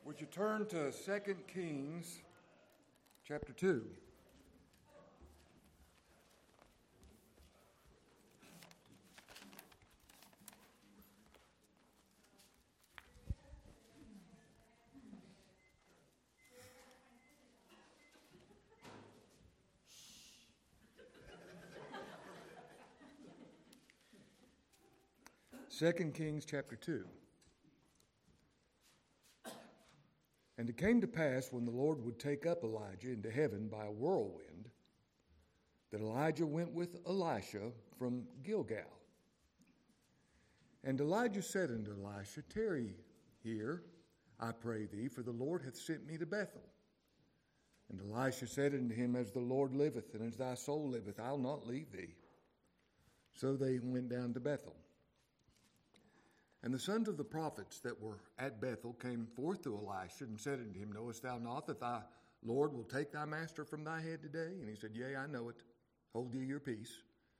Would you turn to 2 Kings chapter 2? Second Kings chapter 2. And it came to pass, when the Lord would take up Elijah into heaven by a whirlwind, that Elijah went with Elisha from Gilgal. And Elijah said unto Elisha, Tarry here, I pray thee, for the Lord hath sent me to Bethel. And Elisha said unto him, As the Lord liveth, and as thy soul liveth, I'll not leave thee. So they went down to Bethel. And the sons of the prophets that were at Bethel came forth to Elisha and said unto him, Knowest thou not that thy Lord will take thy master from thy head today? And he said, Yea, I know it. Hold ye your peace.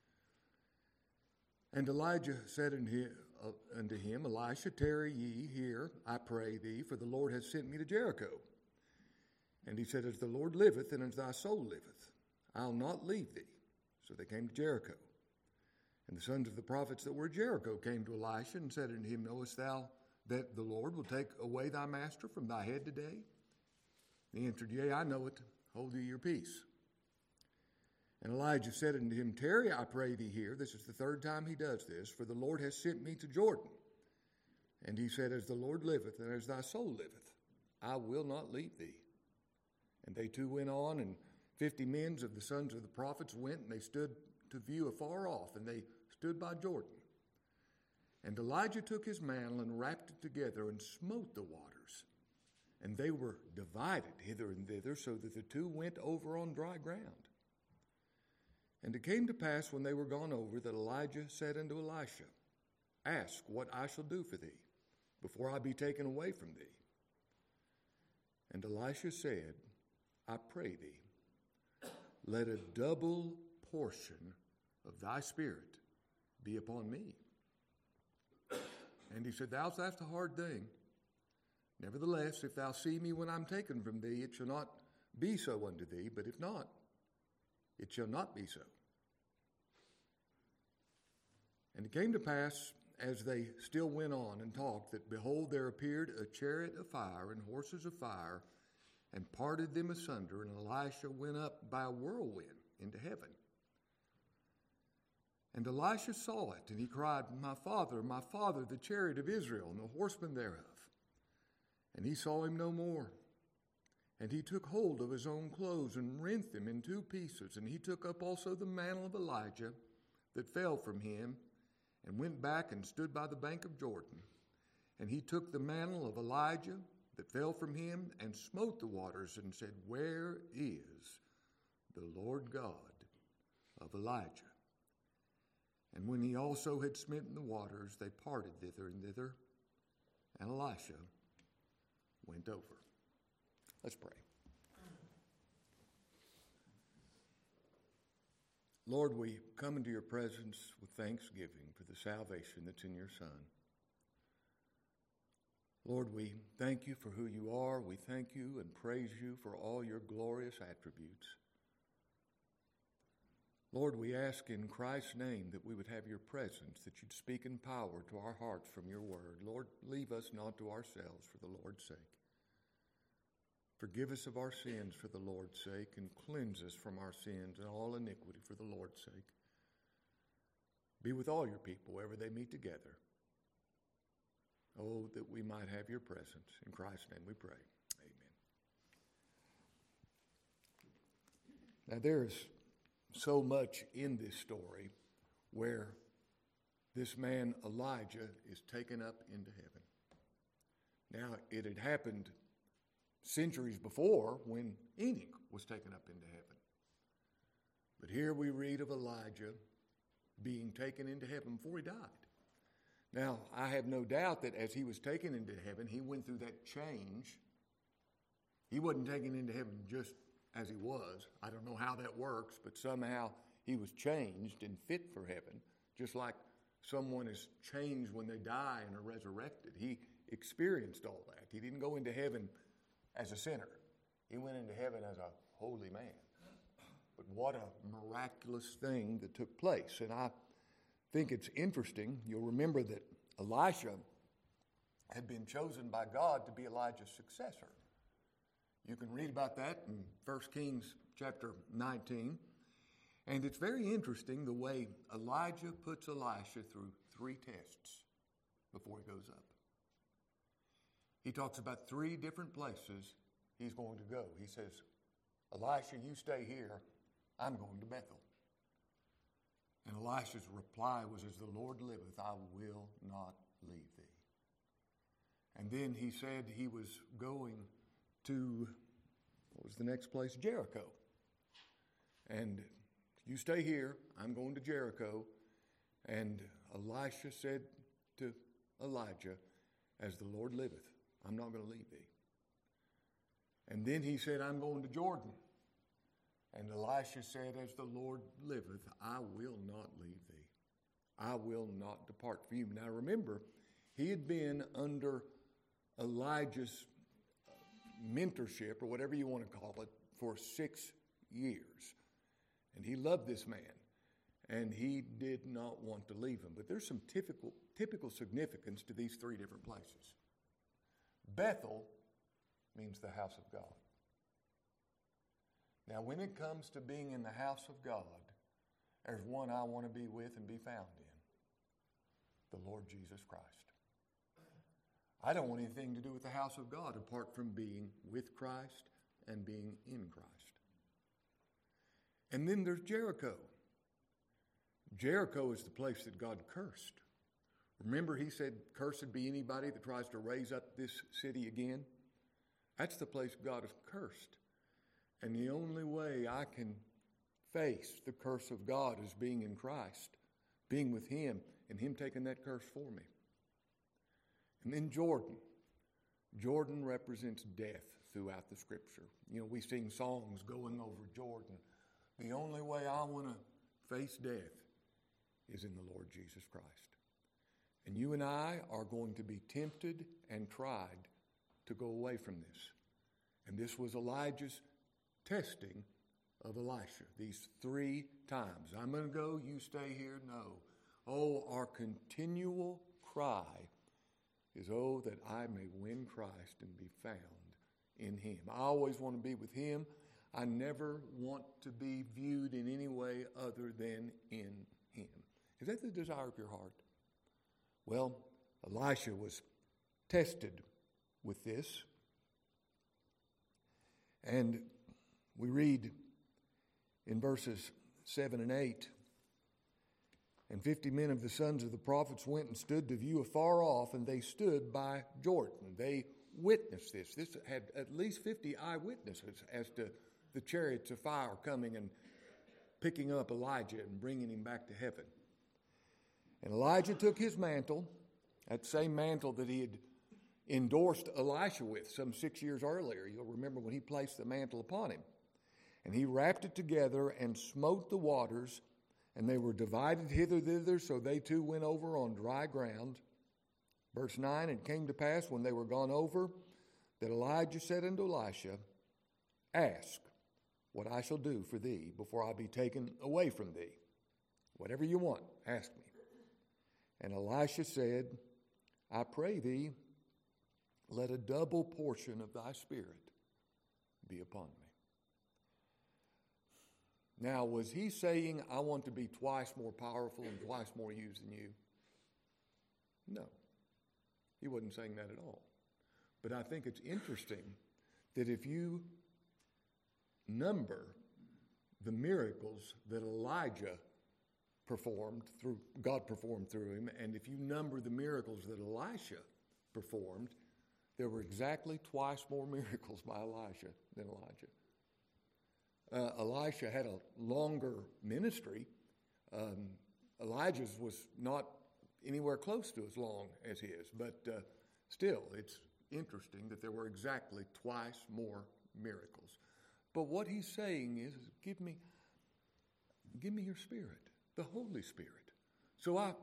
And Elijah said unto him, Elisha, tarry ye here, I pray thee, for the Lord hath sent me to Jericho. And he said, As the Lord liveth, and as thy soul liveth, I'll not leave thee. So they came to Jericho. And the sons of the prophets that were at Jericho came to Elisha and said unto him, Knowest thou that the Lord will take away thy master from thy head today? And he answered, Yea, I know it. Hold ye your peace. And Elijah said unto him, Tarry, I pray thee here. This is the third time he does this, for the Lord has sent me to Jordan. And he said, As the Lord liveth, and as thy soul liveth, I will not leave thee. And they two went on, and 50 men of the sons of the prophets went, and they stood to view afar off, and they stood by Jordan. And Elijah took his mantle and wrapped it together and smote the waters. And they were divided hither and thither, so that the two went over on dry ground. And it came to pass, when they were gone over, that Elijah said unto Elisha, Ask what I shall do for thee, before I be taken away from thee. And Elisha said, I pray thee, let a double portion of thy spirit be upon me. And he said, Thou sayest a hard thing. Nevertheless, if thou see me when I'm taken from thee, it shall not be so unto thee, but if not, it shall not be so. And it came to pass, as they still went on and talked, that behold, there appeared a chariot of fire and horses of fire, and parted them asunder, and Elisha went up by a whirlwind into heaven. And Elisha saw it, and he cried, my father, the chariot of Israel, and the horsemen thereof. And he saw him no more. And he took hold of his own clothes, and rent them in two pieces. And he took up also the mantle of Elijah that fell from him, and went back and stood by the bank of Jordan. And he took the mantle of Elijah that fell from him, and smote the waters, and said, Where is the Lord God of Elijah? And when he also had smitten the waters, they parted thither and thither, and Elisha went over. Let's pray. Lord, we come into your presence with thanksgiving for the salvation that's in your Son. Lord, we thank you for who you are. We thank you and praise you for all your glorious attributes. Lord, we ask in Christ's name that we would have your presence, that you'd speak in power to our hearts from your word. Lord, leave us not to ourselves for the Lord's sake. Forgive us of our sins for the Lord's sake, and cleanse us from our sins and all iniquity for the Lord's sake. Be with all your people wherever they meet together. Oh, that we might have your presence. In Christ's name we pray. Amen. Now there's so much in this story where this man Elijah is taken up into heaven. Now, it had happened centuries before when Enoch was taken up into heaven. But here we read of Elijah being taken into heaven before he died. Now, I have no doubt that as he was taken into heaven, he went through that change. He wasn't taken into heaven just as he was. I don't know how that works, but somehow he was changed and fit for heaven, just like someone is changed when they die and are resurrected. He experienced all that. He didn't go into heaven as a sinner. He went into heaven as a holy man. But what a miraculous thing that took place. And I think it's interesting. You'll remember that Elisha had been chosen by God to be Elijah's successor. You can read about that in 1 Kings chapter 19. And it's very interesting the way Elijah puts Elisha through 3 tests before he goes up. He talks about 3 different places he's going to go. He says, Elisha, you stay here. I'm going to Bethel. And Elisha's reply was, as the Lord liveth, I will not leave thee. And then he said he was going to, what was the next place? Jericho. And you stay here, I'm going to Jericho. And Elisha said to Elijah, as the Lord liveth, I'm not going to leave thee. And then he said, I'm going to Jordan. And Elisha said, as the Lord liveth, I will not leave thee. I will not depart from you. Now remember, he had been under Elijah's mentorship, or whatever you want to call it, for 6 years. And he loved this man, and he did not want to leave him. But there's some typical significance to these 3 different places. Bethel means the house of God. Now, when it comes to being in the house of God, there's one I want to be with and be found in, the Lord Jesus Christ. I don't want anything to do with the house of God apart from being with Christ and being in Christ. And then there's Jericho. Jericho is the place that God cursed. Remember, he said, cursed be anybody that tries to raise up this city again. That's the place God has cursed. And the only way I can face the curse of God is being in Christ, being with him, and him taking that curse for me. And then Jordan. Jordan represents death throughout the Scripture. You know, we sing songs going over Jordan. The only way I want to face death is in the Lord Jesus Christ. And you and I are going to be tempted and tried to go away from this. And this was Elijah's testing of Elisha. These 3 times. I'm going to go, you stay here. No. Oh, our continual cry is, oh, that I may win Christ and be found in him. I always want to be with him. I never want to be viewed in any way other than in him. Is that the desire of your heart? Well, Elisha was tested with this. And we read in verses 7 and 8, and 50 men of the sons of the prophets went and stood to view afar off, and they stood by Jordan. They witnessed this. This had at least 50 eyewitnesses as to the chariots of fire coming and picking up Elijah and bringing him back to heaven. And Elijah took his mantle, that same mantle that he had endorsed Elisha with some 6 years earlier. You'll remember when he placed the mantle upon him. And he wrapped it together and smote the waters, and they were divided hither thither, so they too went over on dry ground. Verse 9, it came to pass when they were gone over, that Elijah said unto Elisha, ask what I shall do for thee before I be taken away from thee. Whatever you want, ask me. And Elisha said, I pray thee, let a double portion of thy spirit be upon me. Now, was he saying, I want to be twice more powerful and twice more used than you? No. He wasn't saying that at all. But I think it's interesting that if you number the miracles that Elijah God performed through him, and if you number the miracles that Elisha performed, there were exactly twice more miracles by Elisha than Elijah. Elisha had a longer ministry. Elijah's was not anywhere close to as long as his, but still, it's interesting that there were exactly twice more miracles. But what he's saying is, give me your Spirit, the Holy Spirit. So I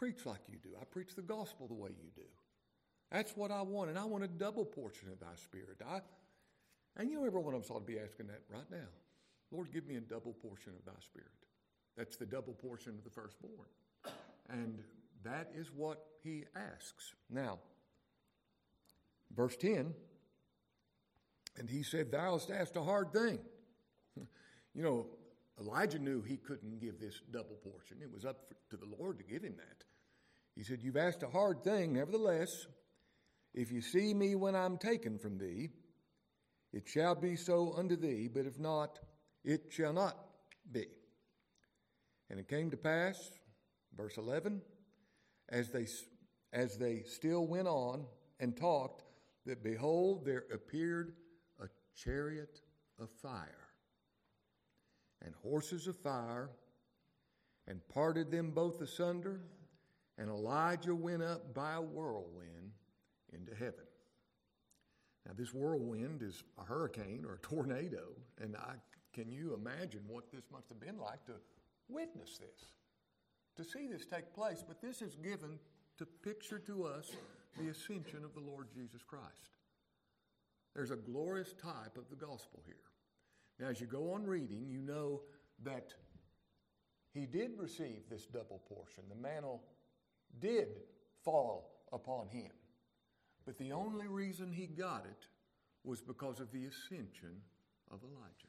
preach like you do. I preach the gospel the way you do. That's what I want, and I want a double portion of thy Spirit. And you know, every one of us ought to be asking that right now. Lord, give me a double portion of thy Spirit. That's the double portion of the firstborn. And that is what he asks. Now, verse 10, and he said, thou hast asked a hard thing. You know, Elijah knew he couldn't give this double portion. It was up to the Lord to give him that. He said, you've asked a hard thing. Nevertheless, if you see me when I'm taken from thee, it shall be so unto thee, but if not, it shall not be. And it came to pass, verse 11, as they still went on and talked, that behold, there appeared a chariot of fire and horses of fire, and parted them both asunder, and Elijah went up by a whirlwind into heaven. Now, this whirlwind is a hurricane or a tornado, and can you imagine what this must have been like to witness this, to see this take place? But this is given to picture to us the ascension of the Lord Jesus Christ. There's a glorious type of the gospel here. Now, as you go on reading, you know that he did receive this double portion. The mantle did fall upon him. But the only reason he got it was because of the ascension of Elijah.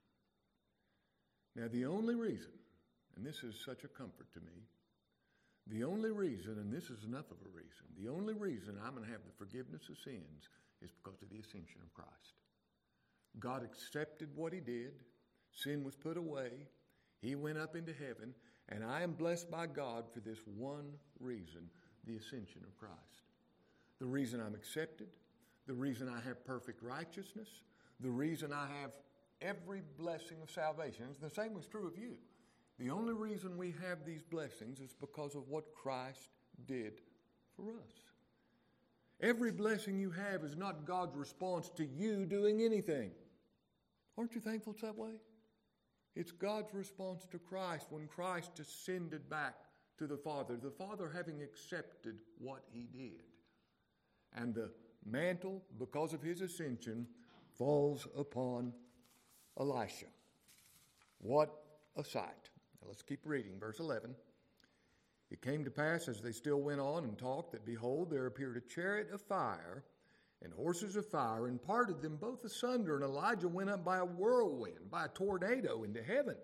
Now, the only reason, and this is such a comfort to me, the only reason, and this is enough of a reason, the only reason I'm going to have the forgiveness of sins is because of the ascension of Christ. God accepted what he did. Sin was put away. He went up into heaven. And I am blessed by God for this one reason, the ascension of Christ. The reason I'm accepted, the reason I have perfect righteousness, the reason I have every blessing of salvation. And the same was true of you. The only reason we have these blessings is because of what Christ did for us. Every blessing you have is not God's response to you doing anything. Aren't you thankful it's that way? It's God's response to Christ when Christ ascended back to the Father having accepted what he did. And the mantle, because of his ascension, falls upon Elisha. What a sight. Now let's keep reading. Verse 11. It came to pass as they still went on and talked that, behold, there appeared a chariot of fire and horses of fire, and parted them both asunder, and Elijah went up by a whirlwind, by a tornado, into heaven.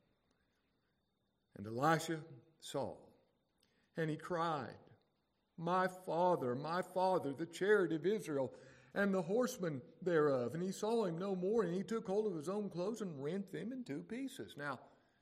And Elisha saw, and he cried, my father, the chariot of Israel, and the horsemen thereof. And he saw him no more, and he took hold of his own clothes and rent them in two pieces. Now,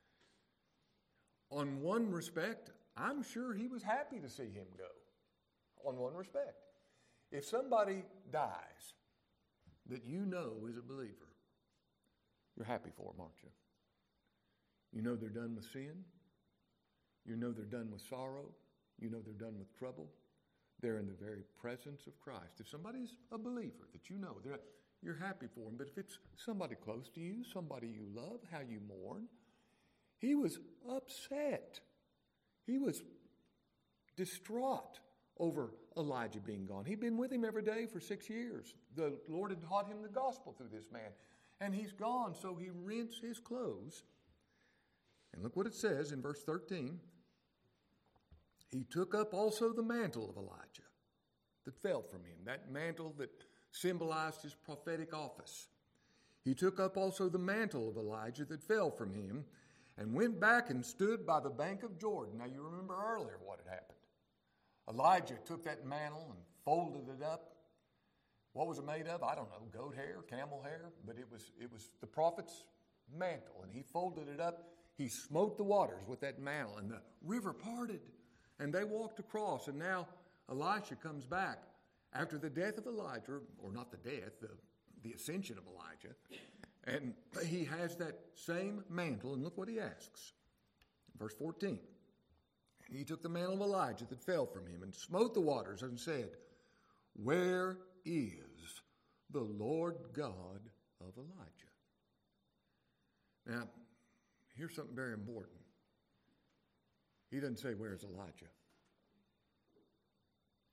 on one respect, I'm sure he was happy to see him go, on one respect. If somebody dies that you know is a believer, you're happy for them, aren't you? You know they're done with sin. You know they're done with sorrow. You know they're done with trouble. They're in the very presence of Christ. If somebody's a believer that you know, you're happy for them. But if it's somebody close to you, somebody you love, how you mourn, he was upset. He was distraught over Elijah being gone. He'd been with him every day for 6 years. The Lord had taught him the gospel through this man. And he's gone, so he rents his clothes. And look what it says in verse 13. He took up also the mantle of Elijah that fell from him, that mantle that symbolized his prophetic office. He took up also the mantle of Elijah that fell from him, and went back and stood by the bank of Jordan. Now, you remember earlier what had happened. Elijah took that mantle and folded it up. What was it made of? I don't know, goat hair, camel hair, but it was the prophet's mantle, and he folded it up. He smote the waters with that mantle, and the river parted, and they walked across. And now Elisha comes back after the death of Elijah, or not the death, the ascension of Elijah, and he has that same mantle, and look what he asks. Verse 14. And he took the mantle of Elijah that fell from him and smote the waters and said, where is the Lord God of Elijah? Now, here's something very important. He doesn't say, where's Elijah?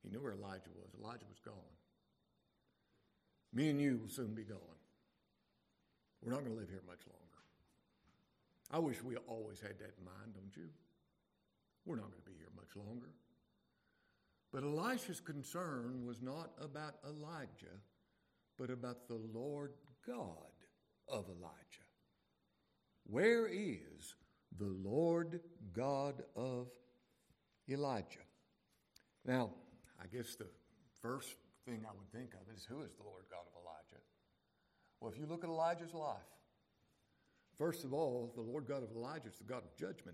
He knew where Elijah was. Elijah was gone. Me and you will soon be gone. We're not going to live here much longer. I wish we always had that in mind, don't you? We're not going to be here much longer. But Elisha's concern was not about Elijah, but about the Lord God of Elijah. Where is the Lord God of Elijah? Now, I guess the first thing I would think of is, who is the Lord God of Elijah? Well, if you look at Elijah's life, first of all, the Lord God of Elijah is the God of judgment.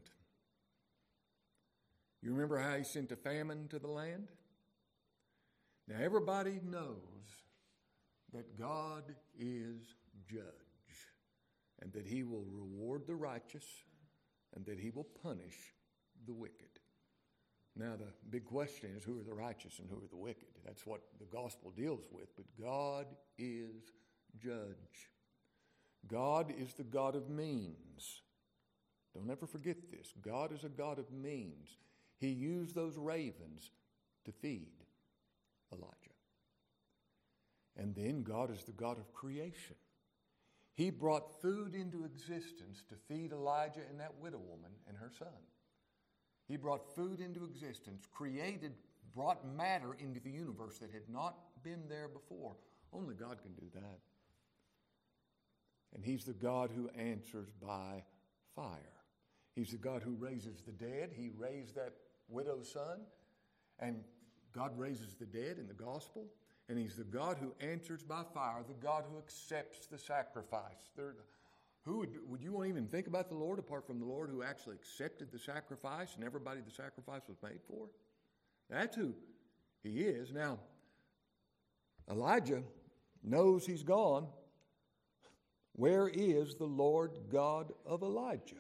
You remember how he sent a famine to the land? Now, everybody knows that God is judge and that he will reward the righteous and that he will punish the wicked. Now, the big question is, who are the righteous and who are the wicked? That's what the gospel deals with. But God is judge. God is the God of means. Don't ever forget this. God is a God of means. He used those ravens to feed Elijah. And then God is the God of creation. He brought food into existence to feed Elijah and that widow woman and her son. He brought food into existence, brought matter into the universe that had not been there before. Only God can do that. And he's the God who answers by fire. He's the God who raises the dead. He raised that widow's son, and God raises the dead in the gospel. And he's the God who answers by fire, the God who accepts the sacrifice. Would you even think about the Lord apart from the Lord who actually accepted the sacrifice and everybody the sacrifice was made for? That's who he is. Now, Elijah knows he's gone. Where is the Lord God of Elijah?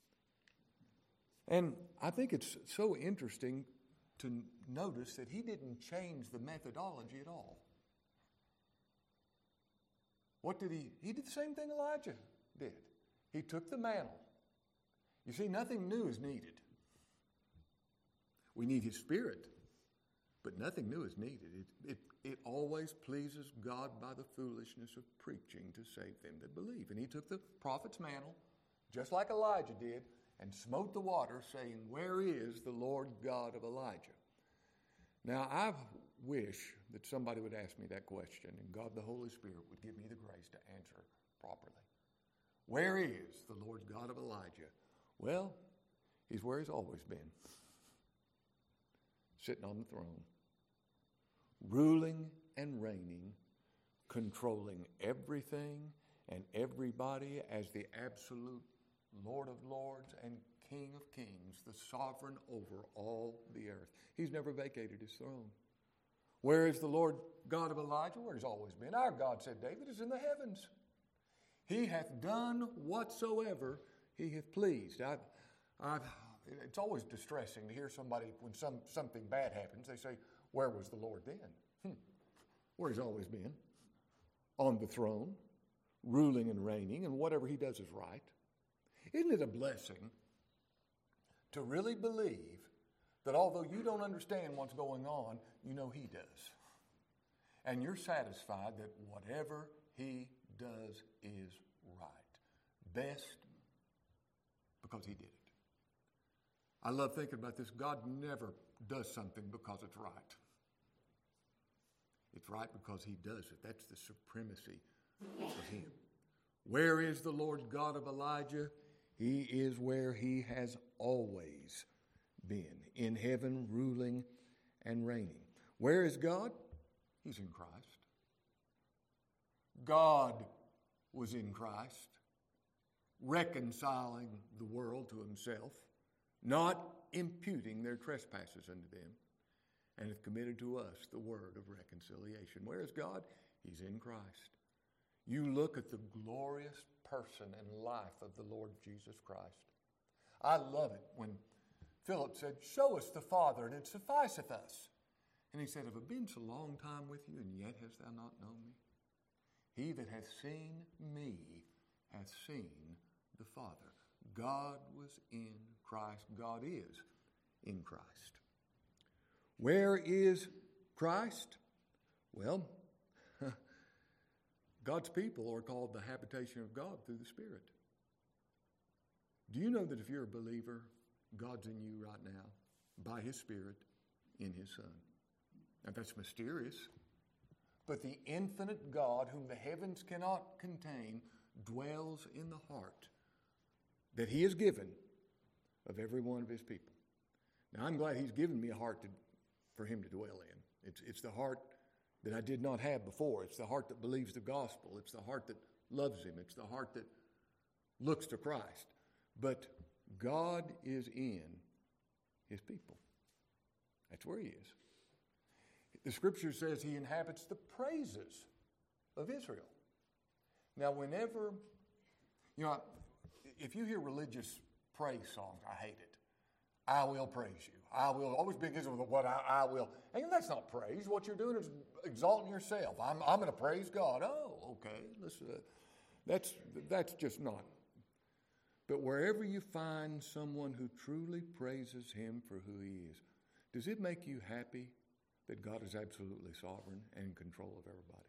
And I think it's so interesting to notice that he didn't change the methodology at all. What did he? He did the same thing Elijah did. He took the mantle. You see, nothing new is needed. We need his Spirit, but nothing new is needed. It always pleases God by the foolishness of preaching to save them that believe. And he took the prophet's mantle, just like Elijah did, and smote the water, saying, "Where is the Lord God of Elijah?" Now, I wish that somebody would ask me that question, and God the Holy Spirit would give me the grace to answer properly. Where is the Lord God of Elijah? Well, he's where he's always been. Sitting on the throne, ruling and reigning, controlling everything and everybody as the absolute Lord of lords and King of kings, the sovereign over all the earth. He's never vacated his throne. Where is the Lord God of Elijah? Where he's always been. Our God, said David, is in the heavens. He hath done whatsoever he hath pleased. It's always distressing to hear somebody, when something bad happens, they say, where was the Lord then? Where he's always been. On the throne, ruling and reigning, and whatever he does is right. Isn't it a blessing to really believe that although you don't understand what's going on, you know he does? And you're satisfied that whatever he does is right. Best because he did it. I love thinking about this. God never does something because it's right. It's right because he does it. That's the supremacy of him. Where is the Lord God of Elijah? He is where he has always been, in heaven, ruling and reigning. Where is God? He's in Christ. God was in Christ, reconciling the world to himself, not imputing their trespasses unto them, and hath committed to us the word of reconciliation. Where is God? He's in Christ. You look at the glorious person and life of the Lord Jesus Christ. I love it when Philip said, "Show us the Father, and it sufficeth us." And he said, "Have I been so long time with you, and yet hast thou not known me? He that hath seen me hath seen the Father." God was in Christ. God is in Christ. Where is Christ? Well, God's people are called the habitation of God through the Spirit. Do you know that if you're a believer, God's in you right now by His Spirit in His Son? Now that's mysterious, but the infinite God whom the heavens cannot contain dwells in the heart that He has given of every one of His people. Now I'm glad He's given me a heart for Him to dwell in. It's the heart that I did not have before. It's the heart that believes the gospel. It's the heart that loves Him. It's the heart that looks to Christ. But God is in His people. That's where He is. The Scripture says He inhabits the praises of Israel. Now, whenever, if you hear religious praise songs, I hate it. I will praise you. I will always begins with what I will. And that's not praise. What you're doing is exalting yourself. I'm going to praise God. Oh, okay. That's just not. But wherever you find someone who truly praises Him for who He is, does it make you happy that God is absolutely sovereign and in control of everybody?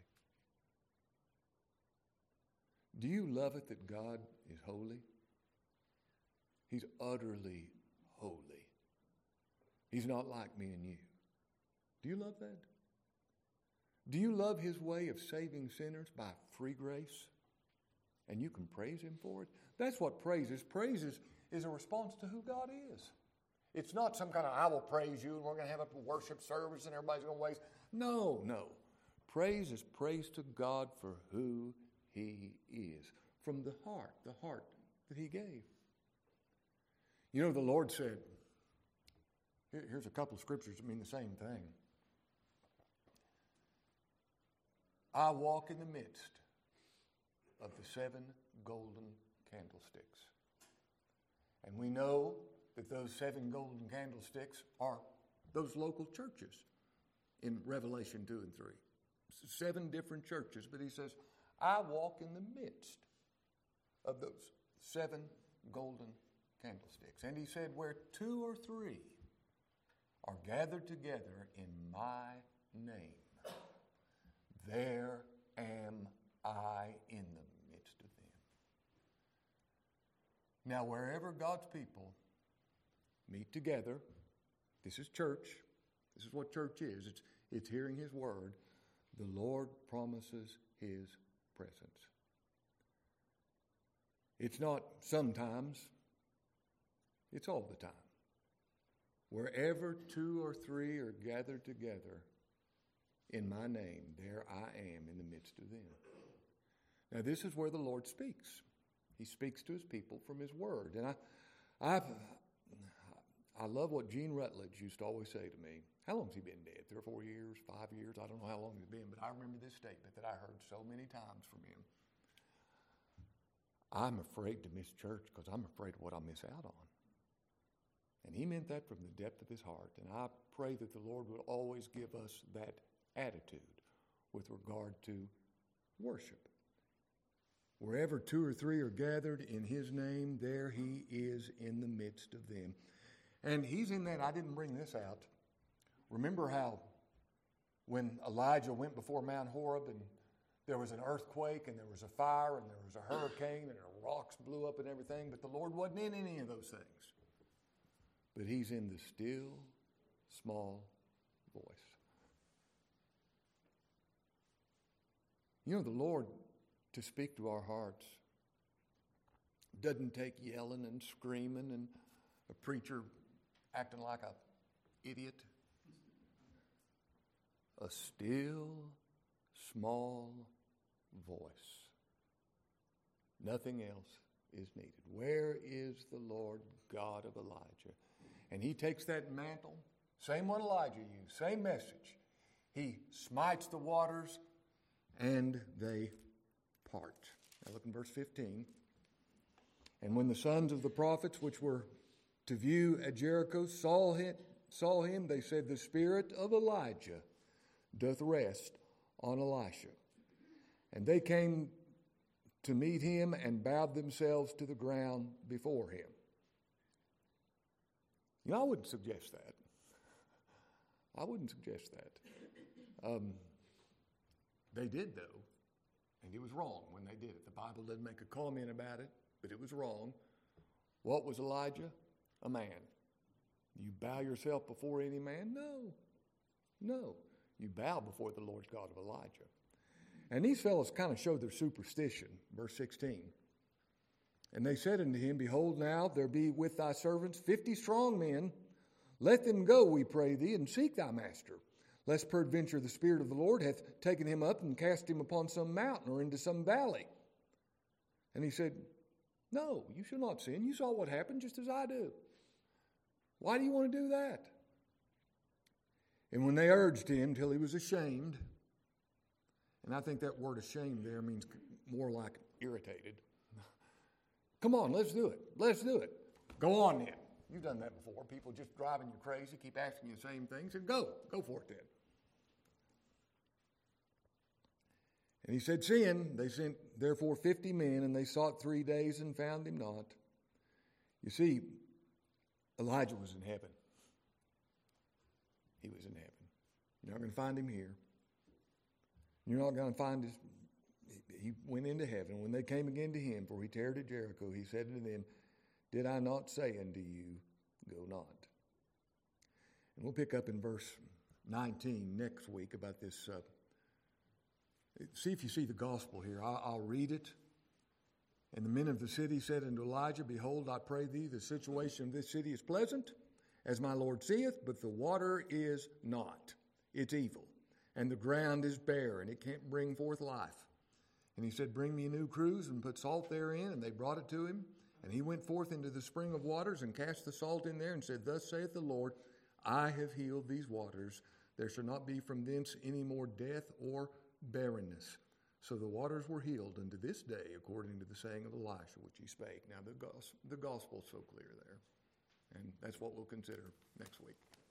Do you love it that God is holy? He's utterly holy. He's not like me and you. Do you love that? Do you love His way of saving sinners by free grace? And you can praise Him for it? That's what praise is. Praise is a response to who God is. It's not some kind of, I will praise you, and we're going to have a worship service, and everybody's going to waste. No. Praise is praise to God for who He is. From the heart that He gave. You know, the Lord said, here's a couple of scriptures that mean the same thing. I walk in the midst of the 7 golden candlesticks. And we know that those 7 golden candlesticks are those local churches in Revelation 2 and 3. 7 different churches, but He says, I walk in the midst of those 7 golden candlesticks. And He said, where 2 or 3 are gathered together in my name, there am I in the midst of them. Now, wherever God's people meet together, this is church. This is what church is. It's hearing His word. The Lord promises His presence. It's not sometimes. It's all the time. Wherever 2 or 3 are gathered together in my name, there I am in the midst of them. Now, this is where the Lord speaks. He speaks to His people from His word. And I love what Gene Rutledge used to always say to me. How long has he been dead? 3 or 4 years, 5 years? I don't know how long he's been, but I remember this statement that I heard so many times from him. I'm afraid to miss church because I'm afraid of what I'll miss out on. And he meant that from the depth of his heart. And I pray that the Lord will always give us that attitude with regard to worship. Wherever 2 or 3 are gathered in His name, there He is in the midst of them. And He's in that. I didn't bring this out. Remember how when Elijah went before Mount Horeb and there was an earthquake and there was a fire and there was a hurricane and rocks blew up and everything, but the Lord wasn't in any of those things. But He's in the still, small voice. You know, the Lord, to speak to our hearts, doesn't take yelling and screaming and a preacher acting like an idiot. A still, small voice. Nothing else is needed. Where is the Lord God of Elijah? And He takes that mantle, same one Elijah used, same message. He smites the waters and they part. Now look in verse 15. And when the sons of the prophets which were to view at Jericho saw him, they said, the spirit of Elijah doth rest on Elisha. And they came to meet him and bowed themselves to the ground before him. You know, I wouldn't suggest that. I wouldn't suggest that. They did, though, and it was wrong when they did it. The Bible doesn't make a comment about it, but it was wrong. What was Elijah? A man. You bow yourself before any man? No. You bow before the Lord God of Elijah. And these fellows kind of showed their superstition. Verse 16. And they said unto him, Behold, now there be with thy servants 50 strong men. Let them go, we pray thee, and seek thy master, lest peradventure the Spirit of the Lord hath taken him up and cast him upon some mountain or into some valley. And he said, No, you shall not sin. You saw what happened just as I do. Why do you want to do that? And when they urged him till he was ashamed, and I think that word ashamed there means more like irritated. Come on, let's do it. Let's do it. Go on then. You've done that before. People just driving you crazy, keep asking you the same things, and go for it then. And he said, Seeing they sent therefore 50 men, and they sought 3 days and found him not. You see, Elijah was in heaven. He was in heaven. You're not going to find him here. You're not going to find he went into heaven. When they came again to him, for he tarried at Jericho, he said unto them, Did I not say unto you, Go not? And we'll pick up in verse 19 next week about this. See if you see the gospel here. I'll read it. And the men of the city said unto Elijah, Behold, I pray thee, the situation of this city is pleasant, as my Lord seeth, but the water is not. It's evil. And the ground is bare, and it can't bring forth life. And he said, Bring me a new cruse, and put salt therein. And they brought it to him. And he went forth into the spring of waters, and cast the salt in there, and said, Thus saith the Lord, I have healed these waters. There shall not be from thence any more death or barrenness. So the waters were healed unto this day, according to the saying of Elisha, which he spake. Now the gospel is so clear there. And that's what we'll consider next week.